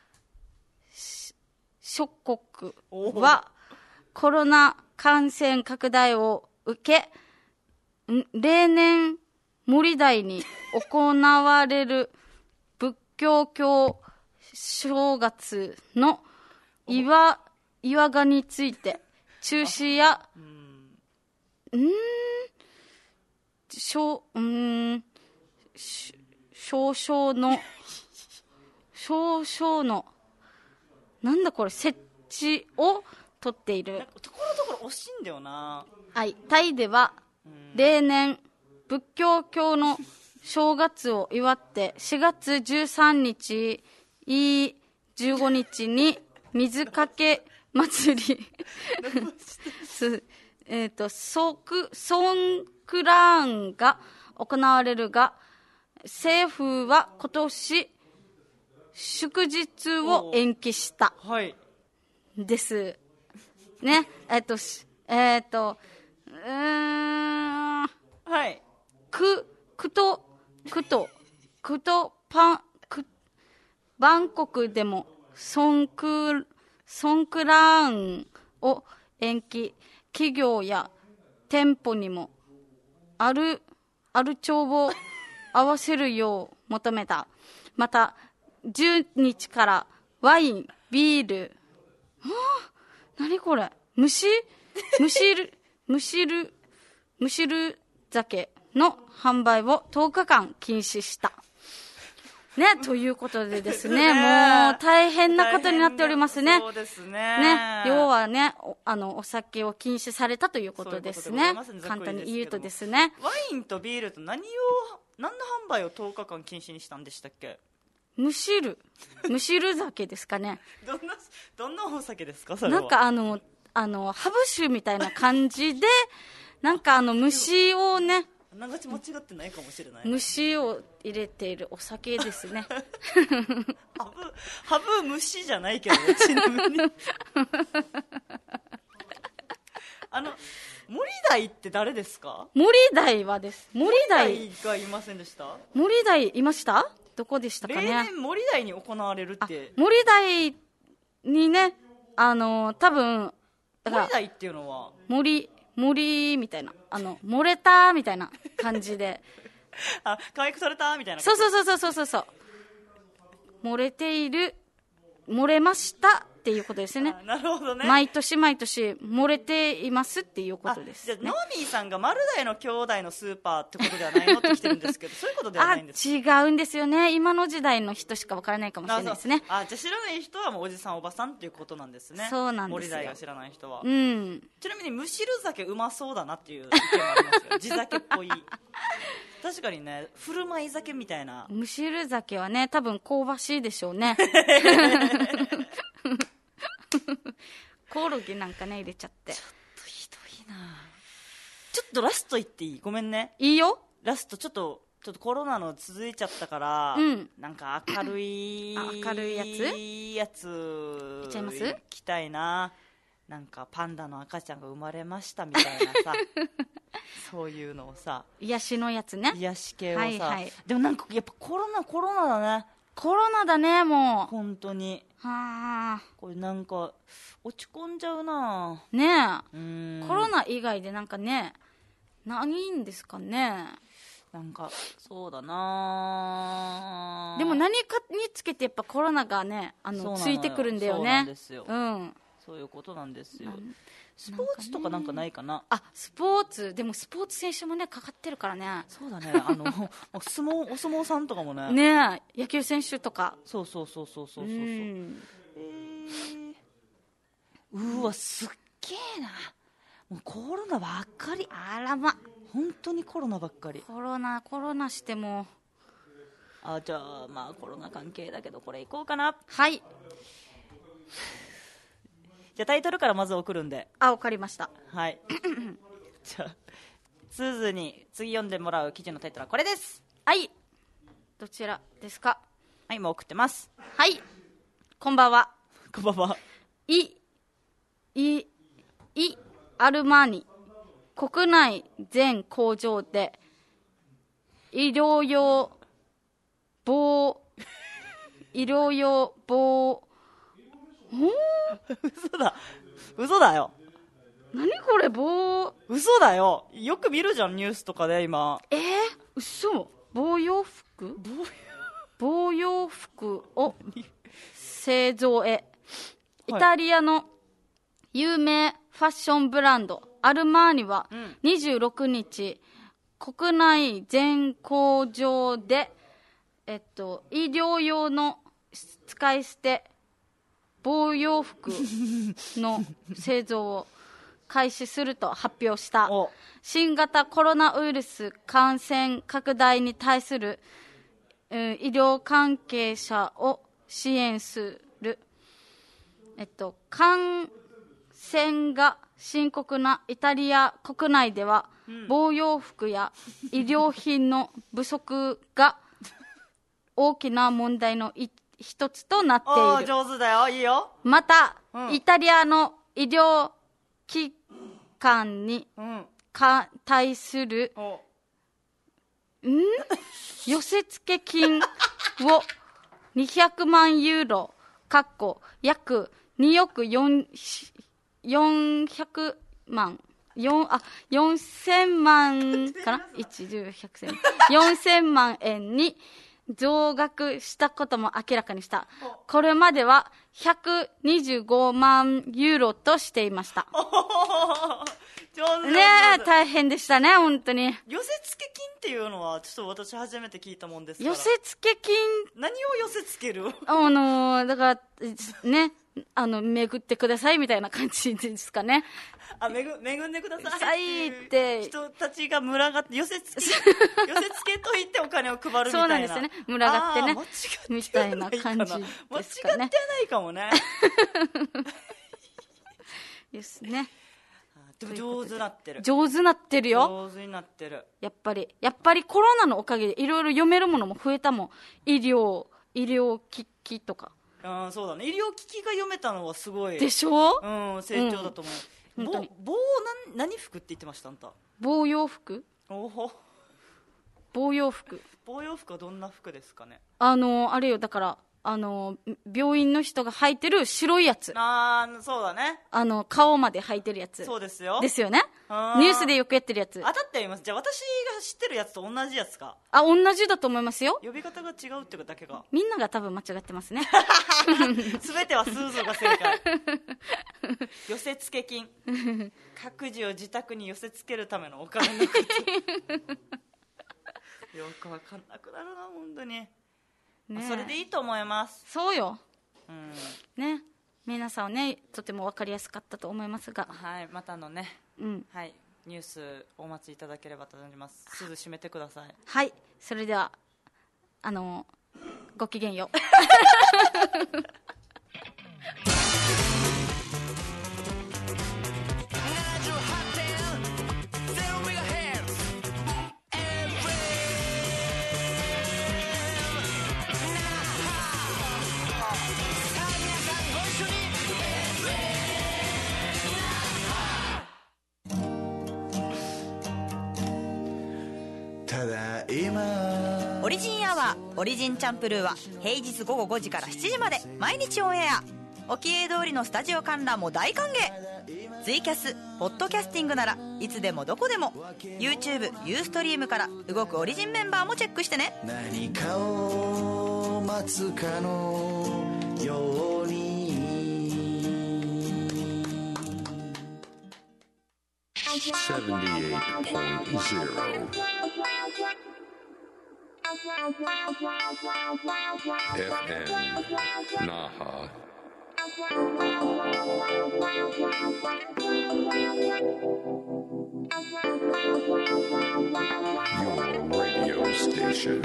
諸国はコロナ感染拡大を受け、例年盛り大に行われる仏教教正月の祝祝賀について中止やうんん少うん少々の少々のなんだこれ設置を取っている。 なんかところどころ惜しいんだよな。 はい、タイでは例年仏教教の正月を祝ってしがつじゅうさんにち、じゅうごにちに水かけ祭りえっとソクソンクラーンが行われるが、政府は今年祝日を延期したですね。えっとえっとうーんはいくくとくとくとパンくバンコクでもソンクソンクラーンを延期、企業や店舗にもあるある帳を合わせるよう求めた。またじゅうにちからワイン、ビール、あ何これ、蒸し蒸しる蒸しる蒸しる酒の販売をとおかかん禁止した。 ね、ということでですね、もう大変なことになっておりますね。 そうですね。 ね、要はね、おあのお酒を禁止されたということですね。簡単に言うとですね。 ワインとビールと何を何の販売をとおかかん禁止にしたんでしたっけ？ むしるむしる酒ですかね。 どんなどんなお酒ですかそれは？ なんかあのあのハブ酒みたいな感じで、なんかあの虫をね。 ながち間違ってないかもしれない。 虫を入れているお酒ですね。ハブ、ハブ虫じゃないけど、ちなみに。あの、森大って誰ですか？ 森大はです。森大。 森大がいませんでした？ 森大いました？どこでしたかね。 例年森大に行われるって。 森大にね、あの、多分、 森大っていうのは森、森みたいな、あの漏れたみたいな感じであ、可愛くされたみたいな。 そうそうそうそうそうそう、漏れている、漏れましたっていうことですね。 なるほどね。 毎年毎年漏れていますっていうことです、ね。 じゃあノーミーさんが丸大の兄弟のスーパーってことではないのって来てるんですけど、そういうことではないんですか？ あ、違うんですよね。今の時代の人しかわからないかもしれないですね。 ああ、じゃあ知らない人はもうおじさんおばさんっていうことなんですね。 そうなんですよ。 森大が知らない人は。 うん。 ちなみにむしる酒うまそうだなっていう意見もありますよ。地酒っぽい。確かにね、振る舞い酒みたいな。 むしる酒はね、多分香ばしいでしょうね。コオロギなんかね入れちゃって。 ちょっとひどいな。ちょっとラスト言っていい？ごめんね。 いいよ。 ラストちょっとちょっとコロナの続いちゃったから、 うん、 なんか明るい明るいやつやついっちゃいます？ 行きたいな。なんかパンダの赤ちゃんが生まれましたみたいなさそういうのをさ、 癒しのやつね、 癒し系をさ、はいはい、でもなんかやっぱコロナコロナだね。 コロナだね、もう本当に。 はあ、 これなんか落ち込んじゃうなねえ。 うん、 コロナ以外でなんかね、何んですかね。 なんかそうだな。 でも何かにつけてやっぱコロナがね、あのついてくるんだよね。そうなんですよ。うん。 そういうことなんですよ。スポーツとかなんかないかな。 あ、スポーツ、でもスポーツ選手もねかかってるからね。 そうだね。あのお相撲お相撲さんとかもね。 ねえ、野球選手とか。 そうそうそうそうそうそうそう。えー、うわすっげえな。もうコロナばっかり。 あらま。 本当にコロナばっかり。 コロナコロナしても。 あ、じゃあまあコロナ関係だけどこれいこうかな。 はい。 じゃあタイトルからまず送るんで。 あ、わかりました。 はい。じゃあスーズに次読んでもらう記事のタイトルはこれです。 はい。どちらですか？ はい、もう送ってます。 はい。こんばんは。 こんばんは。 いいいアルマーニ国内全工場で医療用防医療用防嘘だ嘘だよ。 何これ、防嘘だよ。よく見るじゃんニュースとかで今。 えー、嘘。防洋服防洋服を製造へ、イタリアの有名ファッションブランドアルマーニはにじゅうろくにち、うん、国内全工場で、えっと、医療用の使い捨て防洋服の製造を開始すると発表した。新型コロナウイルス感染拡大に対する、うん、医療関係者を支援する、えっと、感染が深刻なイタリア国内では、うん、防洋服や医療品の不足が大きな問題の一つとなっている。 おー、上手だよ。いいよ。 また、うん、イタリアの医療機関に、うん、か対するん寄せ付け金をにひゃくまんユーロかっこ約におくよんひゃくまんあよんせんまんかないち、じゅう、ひゃく、せんよんせんまんえんに増額したことも明らかにした。これまではひゃくにじゅうごまんユーロとしていました。 上手ねえ、大変でしたね、本当に。 寄せ付け金っっていうのはちょっと私初めて聞いたもんですから。 寄せ付け金、 何を寄せ付ける？ あのー、だからね、あの巡ってくださいみたいな感じですかね。 あ、めぐ恵んでくだささいいっってて人たちが群がって寄せ付け寄せ付けといてお金を配るみたいな。 そうなんですよね、群がってねあー間違ってみたいな感じですかね。 間違ってないかもねですね。 でも上手なってる。 上手なってるよ。 上手になってる。 やっぱりやっぱりコロナのおかげでいろいろ読めるものも増えたもん。医療医療機器とか。 あ、そうだね。医療機器が読めたのはすごいでしょ。 うん、成長だと思う。うん、 本当に。 棒何何服って言ってましたあんた？ 防用服。 おほ。 防用服。 防用服はどんな服ですかね？ あのあれよ、だからあの病院の人が履いてる白いやつ。 ああ、そうだね。 あの顔まで履いてるやつ。 そうですよ。 ですよね。ニュースでよくやってるやつ。 当たってはいます。じゃあ私が知ってるやつと同じやつか。 あ、同じだと思いますよ。 呼び方が違うっていうだけが。 みんなが多分間違ってますね。 すべてはスーゾーが正解。寄せ付け金。各自を自宅に寄せ付けるためのお金のこと。よくわかんなくなるな本当に。ね、まあ、それでいいと思います。 そうよ。 うん。 ね。皆さんはね、とても分かりやすかったと思いますが、 はい、またのね、うん、はい、ニュースお待ちいただければと思います。すぐ締めてください。 はい、それではあのごきげんよう。 ただいまオリジンアワーオリジンチャンプルーは平日午後ごじからしちじまで毎日オンエア。お気鋭通りのスタジオ観覧も大歓迎。ツイキャスポッドキャスティングならいつでもどこでも YouTube、ユーストリームから動くオリジンメンバーもチェックしてね。 何かを待つかのようにセブンティーエイトポイントゼロ エフエム Naha Your radio station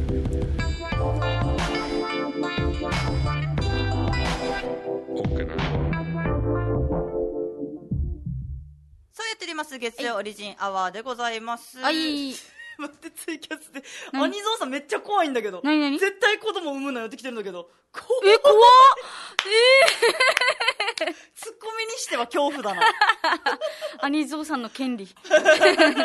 Okinawa そうやっております月曜オリジンアワーでございます。 はい。 待って、ツイキャスでアニゾウさんめっちゃ怖いんだけど。 何何？ 絶対子供産むのよってきてるんだけど。 怖っ。え、怖っ。 えー、ツッコミにしては恐怖だな。 アニゾウさんの権利。でも一緒に成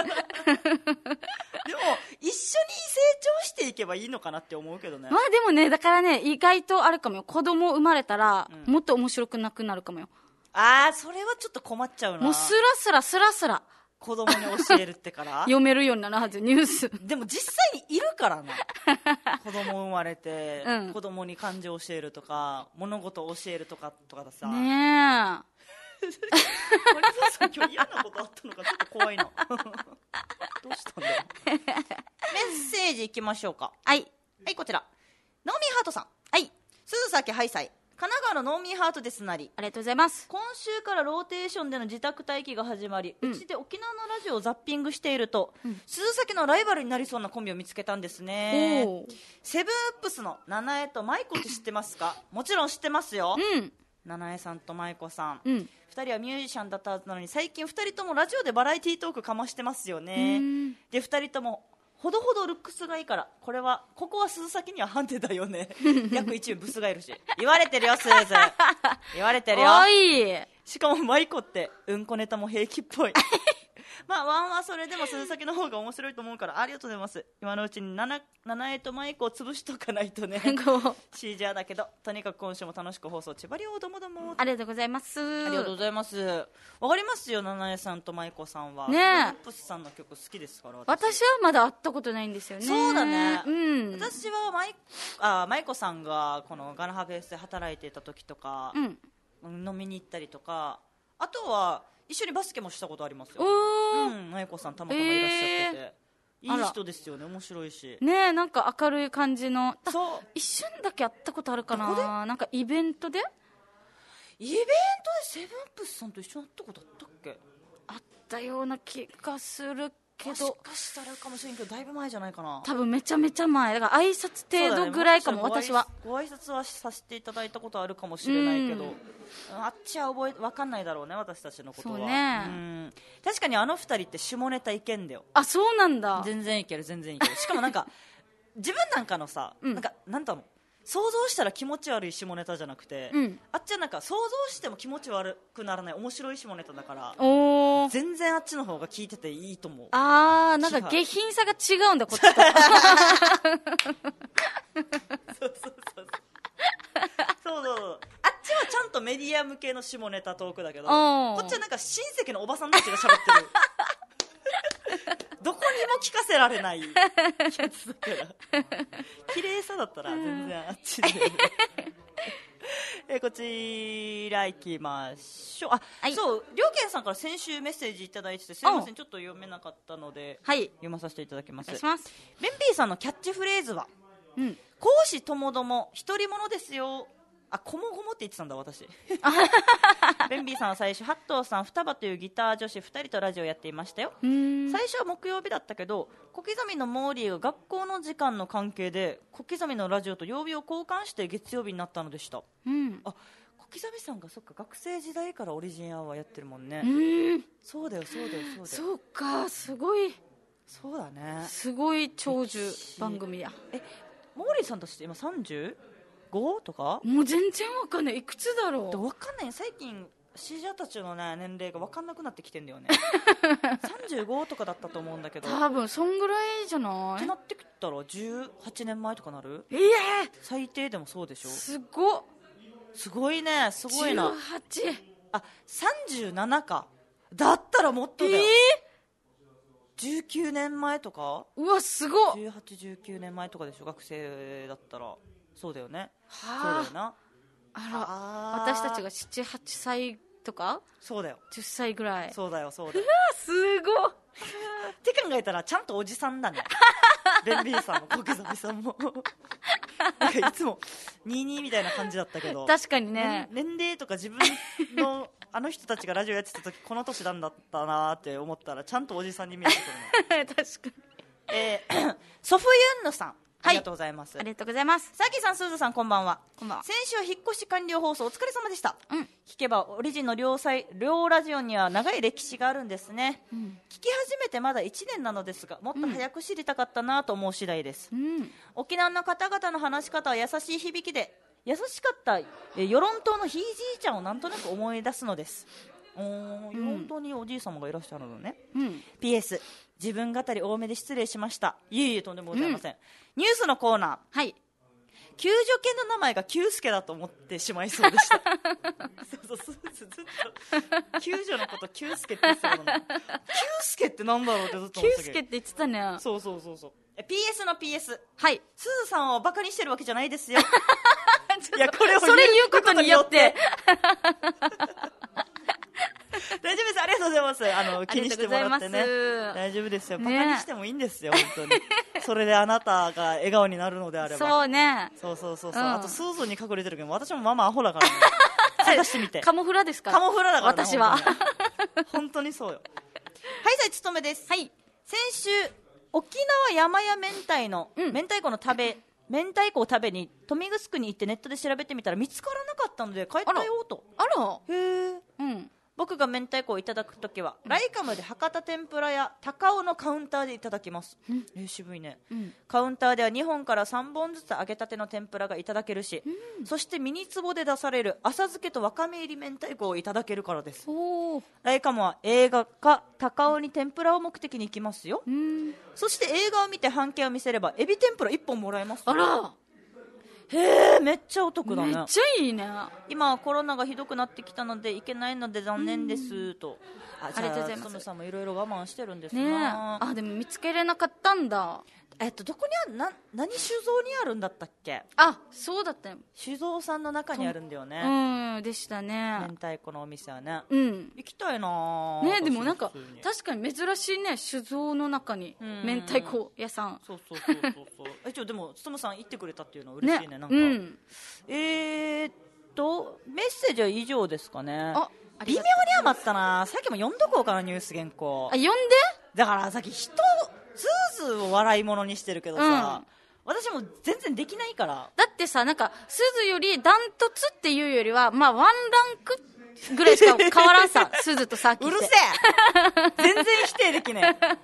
長していけばいいのかなって思うけどね。 まあでもね、だからね、意外とあるかもよ。子供生まれたら、うん、もっと面白くなくなるかもよ。 あー、それはちょっと困っちゃうな。 もうスラスラスラスラ子供に教えるってから読めるようになるはず。ニュースでも実際にいるからな。子供生まれて、うん、子供に漢字を教えるとか物事を教えるとかとかださねえ。 さん今日嫌なことあったのかちょっと怖いな。どうしたんだよ。メッセージいきましょうか。 はいはい、こちらノーミーハートさん。はい、鈴崎ハイサイ神奈川のノーミーハートですなり。 ありがとうございます。 今週からローテーションでの自宅待機が始まり、うん、うちで沖縄のラジオをザッピングしていると、うん、鈴崎のライバルになりそうなコンビを見つけたんですね。セブンウップスの七重と舞子って知ってますか？もちろん知ってますよ、うん、七重さんと舞子さん、うん、ふたりはミュージシャンだったはずなのに最近ふたりともラジオでバラエティートークかましてますよね。でふたりともほどほどルックスがいいから、これはここは鈴崎にはハンデだよね。約一部ブスがいるし言われてるよ、スーズ言われてるよ。 おい、 しかも舞子ってうんこネタも平気っぽい。まあワンはそれでも鈴崎の方が面白いと思うからありがとうございます。今のうちに七重と舞子を潰しとかないとね。シージャーだけどとにかく今週も楽しく放送千葉りょうどもども。 ありがとうございます。 ありがとうございます。わかりますよ、七重さんと舞子さんはねえ、 セブンウップスさんの曲好きですから。 私, 私はまだ会ったことないんですよね。 そうだね、 うん、 私は舞あ舞子さんがこのガナハベースで働いていた時とか、うん、飲みに行ったりとか、あとは一緒にバスケもしたことありますよ。うん、舞子さんたまたまいらっしゃってて、えいい人ですよね、面白いしねえ、なんか明るい感じの。 そう、 一瞬だけ会ったことあるかな、なんかイベントでイベントでセブンプスさんと一緒に会ったことあったっけ。 あったような気がするけもしど、 かしたらかもしれんけどだいぶ前じゃないかな。 多分めちゃめちゃ前だから挨拶程度ぐらいかも、 そうだね、 私はご挨拶はさせていただいたことあるかもしれないけど、あっちは覚え分かんないだろうね、私たちのことは。 そうね、 うん確かにあの二人って下ネタいけんだよ。 あ、そうなんだ。 全然いける全然いける。しかもなんか自分なんかのさ、 うん、 なんかなんだろう、想像したら気持ち悪い下ネタじゃなくて、うん、あっちはなんか想像しても気持ち悪くならない面白い下ネタだから、お全然あっちの方が聞いてていいと思う。 あー、なんか下品さが違うんだこっちと。 そうそうそうそうそうそう、あっちはちゃんとメディア向けの下ネタトークだけど、こっちはなんか親戚のおばさんたちが喋ってるどこにも聞かせられないやつだから綺麗さだったら全然あっちでえこちら行きましょう。あ、はい、そう、りょうけんさんから先週メッセージいただいてて、すいませんちょっと読めなかったので、はい、読まさせていただきます。お願いします。ベンピーさんのキャッチフレーズは、うん、公私ともども独り者ですよ。あ、こもごもって言ってたんだ私ベンビーさんは最初、ハットーさん、双葉というギター女子ふたりとラジオやっていましたよ。最初は木曜日だったけど、小刻みのモーリーが学校の時間の関係で小刻みのラジオと曜日を交換して月曜日になったのでした。うん、あ、小刻みさんがそっか学生時代からオリジンアワーやってるもんね。うん、そうだよそうだよそうだよ。 そうか、すごい。 そうだね、 すごい長寿番組や。 え、モーリーさんとして今さんじゅうごとか？ もう全然わかんない、いくつだろう。 わかんない、最近シージャーたちの、ね、年齢がわかんなくなってきてんだよねさんじゅうごとかだったと思うんだけど、 多分そんぐらいじゃないってなってきたらじゅうはちねんまえとかなる。 ええー、 最低でもそうでしょ。 すごっ、 すごいね、すごいな。 じゅうはち、 あ、さんじゅうななか、だったらもっとだよ。えー、じゅうきゅうねんまえとか。 うわ、すごっ。 じゅうはち、じゅうきゅうねんまえとかでしょ、学生だったら。そうだよね、はあ、そうだよな。 あら、私たちがなな、はっさいとか。 そうだよ、 じゅっさいぐらい。 そうだよそうだよ。 うわ、すごっって考えたらちゃんとおじさんだねベンビーさんも小刻みさんもなんかいつもにじゅうにみたいな感じだったけど、 確かにね、 年齢とか自分のあの人たちがラジオやってた時この年なんだったなって思ったらちゃんとおじさんに見えてくるの確かに、えー、ソフユンヌさん、ありがとうございます。 ありがとうございます。 さきさん、すずさん、こんばんは。 こんばんは。 先週は引っ越し完了放送お疲れ様でした。 うん、 聞けばオリジンの両サイ両ラジオには長い歴史があるんですね。うん、聞き始めてまだいちねんなのですが、もっと早く知りたかったなと思う次第です。うん、沖縄の方々の話し方は優しい響きで、優しかったえ与論島のひいじいちゃんをなんとなく思い出すのです。おー、与論島におじい様がいらっしゃるのね。うん、ピーエス 自分語り多めで失礼しました。いえいえ、とんでもございません。うん、ニュースのコーナー、はい、救助犬の名前がキュウスケだと思ってしまいそうでしたそうそう、ずっと救助のことキュウスケって言ってたのね。キュウスケってなんだろうってずっと思ってたけど、 キュウスケって言ってたね。 そうそうそうそう。え ピーエス の ピーエス、 はい、 すずさんをバカにしてるわけじゃないですよいや、これをそれ言うことによって大丈夫です、ありがとうございます。あの気にしてもらってね、大丈夫ですよ、バカにしてもいいんですよ、ね、本当にそれであなたが笑顔になるのであれば。 そうね、 そうそうそうそう、うん、あとスーズに隠れてるけど私もママアホだからね探してみて。 カモフラですか。 カモフラだから、ね、 私は本当にそうよ。はいさい、つとめです。はい、先週沖縄山屋明太の、うん、明太子の食べ明太子を食べに豊見城に行ってネットで調べてみたら見つからなかったので帰ったよと。 あら、あら、 へえ、うん、僕が明太子をいただくときは、うん、ライカムで博多天ぷらや高尾のカウンターでいただきます、うん、えー、渋いね、うん、カウンターではにほんからさんぼんずつ揚げたての天ぷらがいただけるし、うん、そしてミニ壺で出される浅漬けとわかめ入り明太子をいただけるからです。ライカムは映画か高尾に天ぷらを目的に行きますよ、うん、そして映画を見て半券を見せればエビ天ぷらいっぽんもらえます。 あら、 へえ、めっちゃお得だね。 めっちゃいいね。 今はコロナがひどくなってきたので行けないので残念ですと。あ、じゃあありがとうございます。トムさんもいろいろ我慢してるんですね。 あ、でも見つけれなかったんだ。 えっとどこにあるな何酒造にあるんだったっけ。 あ、そうだったよ。 酒造さんの中にあるんだよね。 うんでしたね。 明太子のお店はね。 うん行きたいなね。でもなんか確かに珍しいね、酒造の中に明太子屋さん。 そうそうそうそうそう一応でもつとむさん行ってくれたっていうのは嬉しい ね, ねなんか、うん、えー、っとメッセージは以上ですかね。あ微妙に余ったな。さっきも読んどこうかな、ニュース原稿。 あ、読んで。 だからさっき人ズーズーを笑い物にしてるけどさ、うん、私も全然できないから。 だってさ、なんか鈴よりダントツっていうよりはまあワンランクぐらいしか変わらんさ鈴とさっきって。うるせえ全然否定できねえ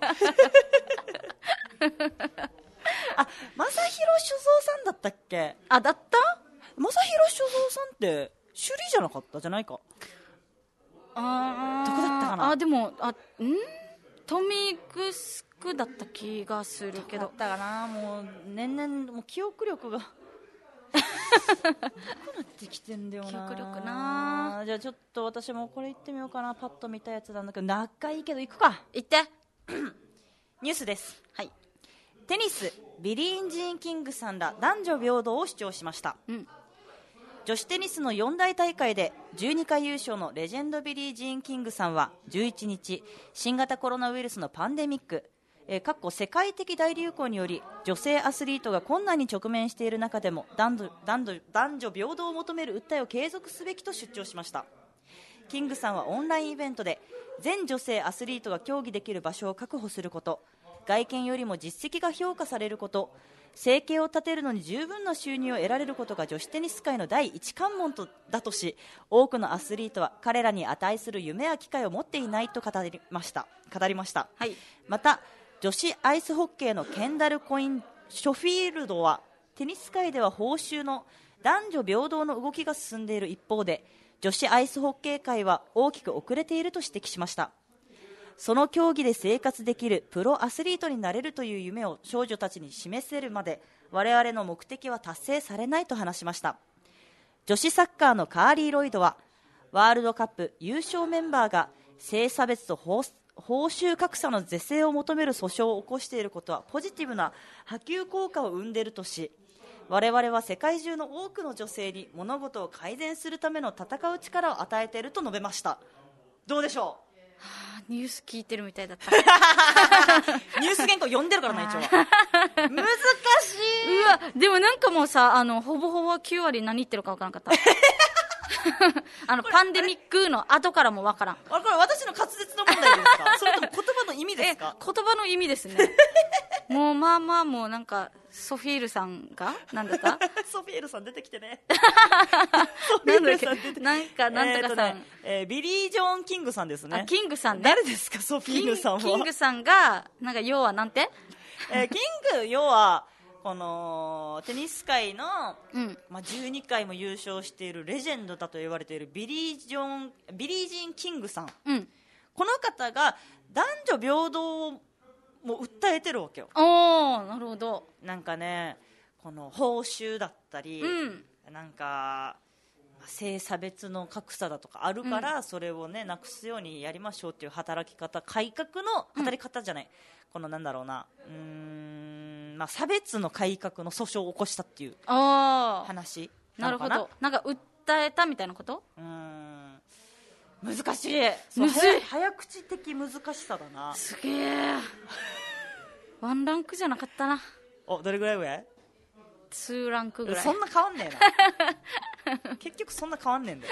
あ、正弘酒造さんだったっけ。 あ、だった。 正弘酒造さんって首里じゃなかったじゃないか。 あどこだったかな。 あ、でもあんトミグスクだった気がするけど。だったかな。もう年々もう記憶力がなくなってきてんだよな。 記憶力な。 じゃあちょっと私もこれ行ってみようかな。パッと見たやつなんだけど長いけど行くか。 行ってニュースです。 はい。 テニスビリー・ジーン・キングさんら男女平等を主張しました、うん、女子テニスの四大大会でじゅうにかい優勝のレジェンドビリー・ジーン・キングさんはじゅういちにち新型コロナウイルスのパンデミック、えー、かっこ世界的大流行により女性アスリートが困難に直面している中でも男女、男女、男女平等を求める訴えを継続すべきと主張しました。キングさんはオンラインイベントで全女性アスリートが競技できる場所を確保すること、外見よりも実績が評価されること、生計を立てるのに十分な収入を得られることが女子テニス界の第一関門とだとし、多くのアスリートは彼らに値する夢や機会を持っていないと語りました。語りました、 はい、 また女子アイスホッケーのケンダル・コイン・ショフィールドはテニス界では報酬の男女平等の動きが進んでいる一方で、女子アイスホッケー界は大きく遅れていると指摘しました。その競技で生活できるプロアスリートになれるという夢を少女たちに示せるまで我々の目的は達成されないと話しました。女子サッカーのカーリー・ロイドはワールドカップ優勝メンバーが性差別と報酬格差の是正を求める訴訟を起こしていることはポジティブな波及効果を生んでいるとし、我々は世界中の多くの女性に物事を改善するための戦う力を与えていると述べました。どうでしょう。 はあ、ニュース聞いてるみたいだったニュース原稿読んでるからな一応難しい。 うわ、でもなんかもうさ、あのほぼほぼきゅうわり何言ってるか分からなかったあのパンデミックの後からも分からん。 あれこれ私の滑舌の問題ですかそれとも言葉の意味ですか。 言葉の意味ですねもうまあまあもうなんかソフィールさんがなんだったソフィールさん出てきてねなんだっけなんかなんとかさん、 えーねえー、ビリー・ジョーン・キングさんですね。 あ、キングさんね。 誰ですかソフィールさんは。 キングさんがなんか要はなんて、 えー、キング要はこのテニス界の、 うんまあ、じゅうにかいも優勝しているレジェンドだと言われているビリー・ジョーンビリー・ジーン・キングさん、 うん、 この方が男女平等をもう訴えてるわけよ。 おー、なるほど。 なんかね、この報酬だったり、 うん、 なんか性差別の格差だとかあるから、うん、それをねなくすようにやりましょうっていう働き方、改革の働き方じゃない、うん、このなんだろうな、うーん、まあ、差別の改革の訴訟を起こしたっていう話なのかな。 なるほど。なんか訴えたみたいなこと。 うーん、難しい。 むずい。 早口的難しさだな。 すげえワンランクじゃなかったな。 お、どれぐらい上？ ツーランクぐらい。 そんな変わんねえな結局そんな変わんねえんだよ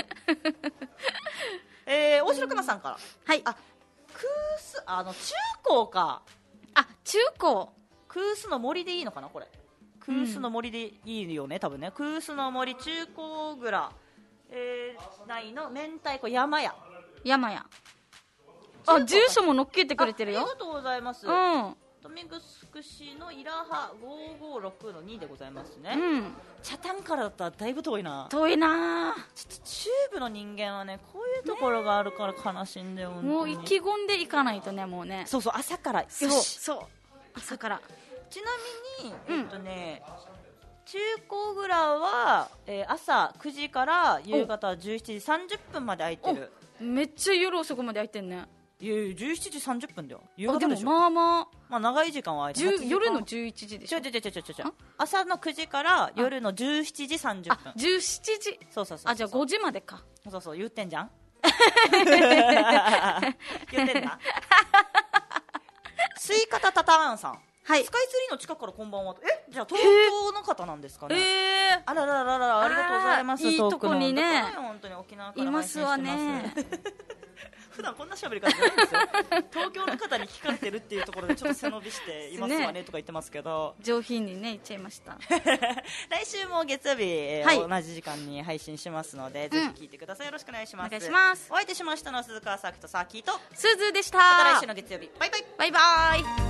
えー、大城かなさんから。 はい。 あ、クース、あの中高か。 あ、中高。 クースの森でいいのかなこれ。クースの森でいいよね、うん、多分ね。クースの森中高蔵、えー、内の明太子山屋。 山屋。あ、住所も載っけてくれてるよ。 ありがとうございます。 うん。 豊見城市のイラハごーごーろくのにでございますね。 うん。 北谷からだったらだいぶ遠いな。 遠いな。 ちょっと中部の人間はね、こういうところがあるから悲しいんだよ。 もう意気込んでいかないとね、もうね。 そうそう、朝から。よし。 そうそう。朝から。 ちなみに、えっとね、うん、中高蔵は、えー、朝くじから夕方じゅうしちじさんじゅっぷんまで空いてる。 めっちゃ夜遅くまで空いてんね。 いやいやじゅうしちじさんじゅっぷんだよ。夕あでも方でしょ。 まあまあ、 まあ長い時間は空いてる。 夜のじゅういちじでしょ。 ちょちょちょちょちょちょ朝のくじから夜のじゅうしちじさんじゅっぷん。 あじゅうしちじ。 そうそうそうそう。 あじゃあごじまでか。 そうそう言ってんじゃん言ってんだスイカタタターンさん、 はい、 スカイツリーの近くからこんばんは。えじゃあ東京の方なんですかね。 えー、 あららららありがとうございます。 いいとこにね本当に沖縄からいますわね普段こんな喋り方じゃないんですよ東京の方に聞かれてるっていうところでちょっと背伸びしていますわねとか言ってますけど、 上品にね言っちゃいました来週も月曜日、えーはい、同じ時間に配信しますので、うん、ぜひ聞いてください。よろしくお願いします。 お願いします。 お相手しましたのは鈴川咲とサーキーとすずでした。 また来週の月曜日バイバイバイバイ。